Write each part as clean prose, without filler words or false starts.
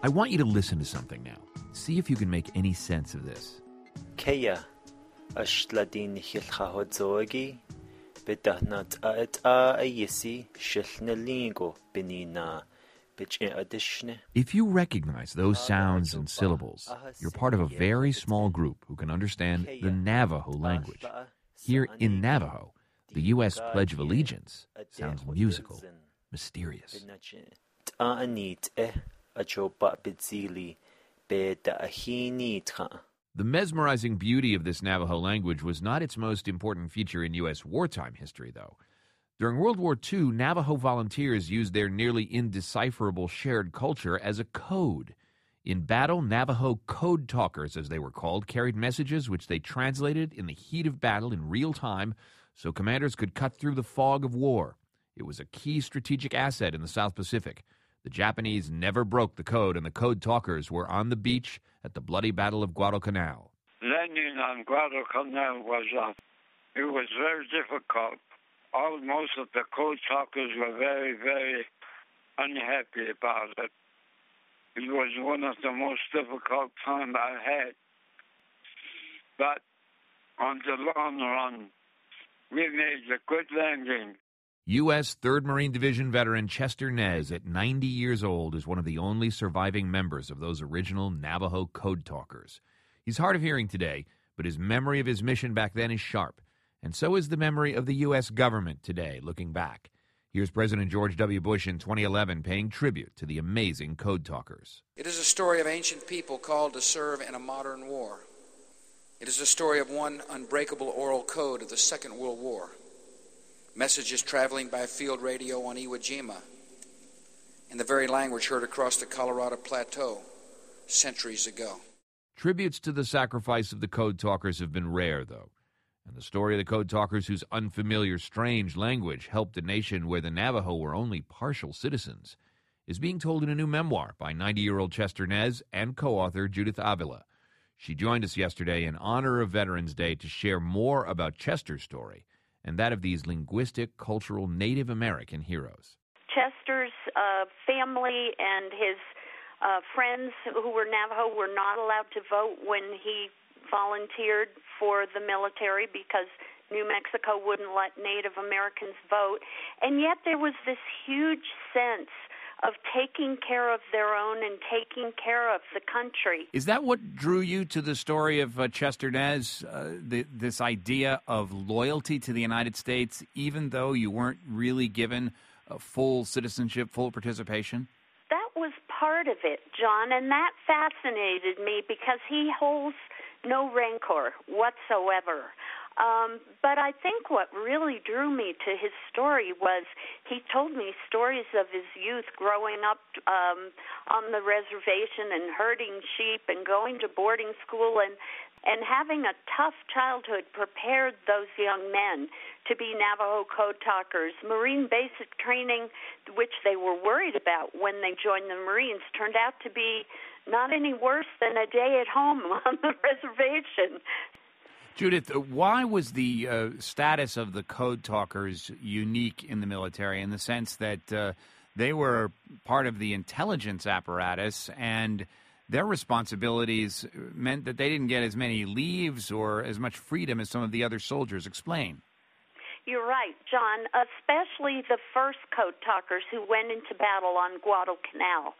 I want you to listen to something now. See if you can make any sense of this. Kaya ashladin hilchahodzogi bidahnat ayisi shilnalingo binina biche adishne. If you recognize those sounds and syllables, you're part of a very small group who can understand the Navajo language. Here in Navajo, the U.S. Pledge of Allegiance sounds musical, mysterious. The mesmerizing beauty of this Navajo language was not its most important feature in U.S. wartime history, though. During World War II, Navajo volunteers used their nearly indecipherable shared culture as a code. In battle, Navajo code talkers, as they were called, carried messages which they translated in the heat of battle in real time so commanders could cut through the fog of war. It was a key strategic asset in the South Pacific. The Japanese never broke the code, and the code talkers were on the beach at the bloody Battle of Guadalcanal. Landing on Guadalcanal it was very difficult. Most of the code talkers were very, very unhappy about it. It was one of the most difficult times I had. But on the long run, we made a good landing. U.S. 3rd Marine Division veteran Chester Nez, at 90 years old, is one of the only surviving members of those original Navajo code talkers. He's hard of hearing today, but his memory of his mission back then is sharp. And so is the memory of the U.S. government today, looking back. Here's President George W. Bush in 2011 paying tribute to the amazing code talkers. It is a story of ancient people called to serve in a modern war. It is a story of one unbreakable oral code of the Second World War. Messages traveling by field radio on Iwo Jima, in the very language heard across the Colorado Plateau centuries ago. Tributes to the sacrifice of the code talkers have been rare, though. And the story of the code talkers whose unfamiliar, strange language helped a nation where the Navajo were only partial citizens is being told in a new memoir by 90-year-old Chester Nez and co-author Judith Avila. She joined us yesterday in honor of Veterans Day to share more about Chester's story and that of these linguistic, cultural Native American heroes. Chester's family and his friends who were Navajo were not allowed to vote when he volunteered for the military because New Mexico wouldn't let Native Americans vote. And yet there was this huge sense of taking care of their own and taking care of the country. Is that what drew you to the story of Chester Nez, this idea of loyalty to the United States, even though you weren't really given full citizenship, full participation? That was part of it, John, and that fascinated me because he holds no rancor whatsoever. But I think what really drew me to his story was he told me stories of his youth growing up on the reservation and herding sheep and going to boarding school and having a tough childhood prepared those young men to be Navajo code talkers. Marine basic training, which they were worried about when they joined the Marines, turned out to be not any worse than a day at home on the reservation. Judith, why was the status of the code talkers unique in the military in the sense that they were part of the intelligence apparatus and their responsibilities meant that they didn't get as many leaves or as much freedom as some of the other soldiers? Explain. You're right, John, especially the first code talkers who went into battle on Guadalcanal.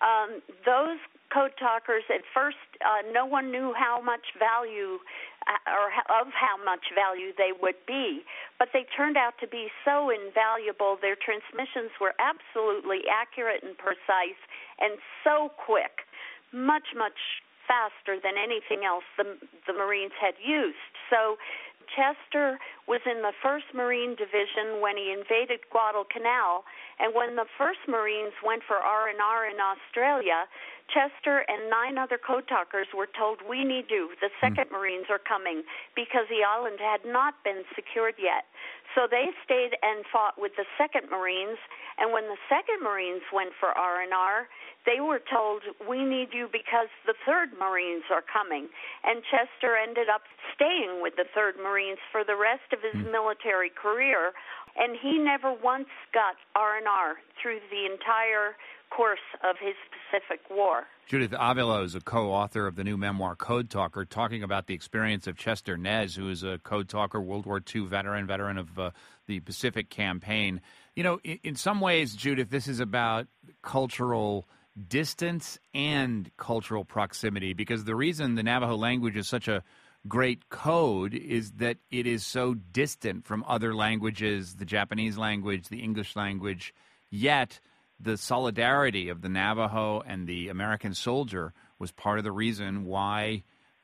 Those code talkers, at first, no one knew how much value or of how much value they would be, but they turned out to be so invaluable. Their transmissions were absolutely accurate and precise and so quick, much, much faster than anything else the Marines had used. So Chester was in the 1st Marine Division when he invaded Guadalcanal, and when the 1st Marines went for R&R in Australia, Chester and 9 other code talkers were told, we need you, the 2nd Marines are coming, because the island had not been secured yet. So they stayed and fought with the 2nd Marines, and when the 2nd Marines went for R&R, they were told, we need you because the 3rd Marines are coming. And Chester ended up staying with the 3rd Marines for the rest of his military career, and he never once got R&R through the entire course of his Pacific War. Judith Avila is a co-author of the new memoir Code Talker, talking about the experience of Chester Nez, who is a code talker, World War II veteran of the Pacific Campaign. You know, in some ways, Judith, this is about cultural distance and cultural proximity, because the reason the Navajo language is such a great code is that it is so distant from other languages, the Japanese language, the English language, yet the solidarity of the Navajo and the American soldier was part of the reason why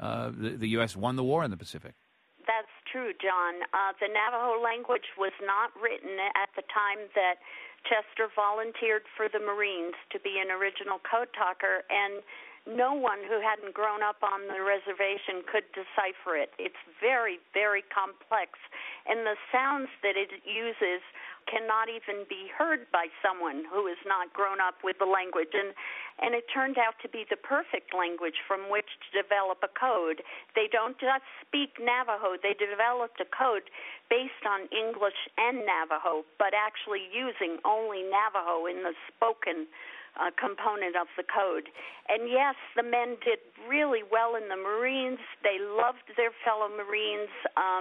the U.S. won the war in the Pacific. That's true, John. The Navajo language was not written at the time that Chester volunteered for the Marines to be an original code talker, and no one who hadn't grown up on the reservation could decipher it. It's very, very complex, and the sounds that it uses cannot even be heard by someone who has not grown up with the language. And it turned out to be the perfect language from which to develop a code. They don't just speak Navajo. They developed a code based on English and Navajo, but actually using only Navajo in the spoken component of the code. And yes, the men did really well in the Marines. They loved their fellow Marines,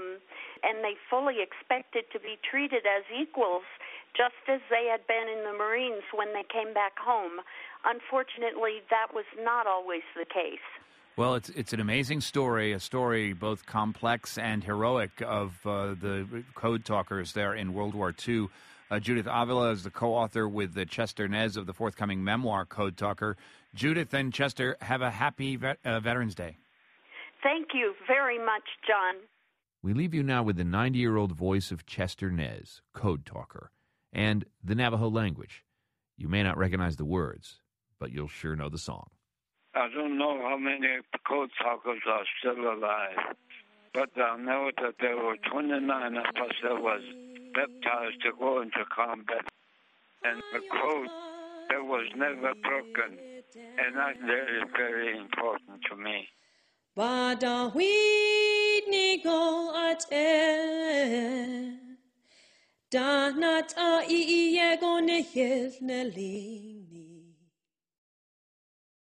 and they fully expected to be treated as equals, just as they had been in the Marines when they came back home. Unfortunately, that was not always the case. Well, it's an amazing story, a story both complex and heroic of the code talkers there in World War II. Judith Avila is the co-author with Chester Nez of the forthcoming memoir, Code Talker. Judith and Chester, have a happy Veterans Day. Thank you very much, John. We leave you now with the 90-year-old voice of Chester Nez, Code Talker, and the Navajo language. You may not recognize the words, but you'll sure know the song. I don't know how many code talkers are still alive, but I know that there were 29 of us that was baptized to go into combat, and the code that was never broken, and that's very, very important to me. Danat a iego nehil neling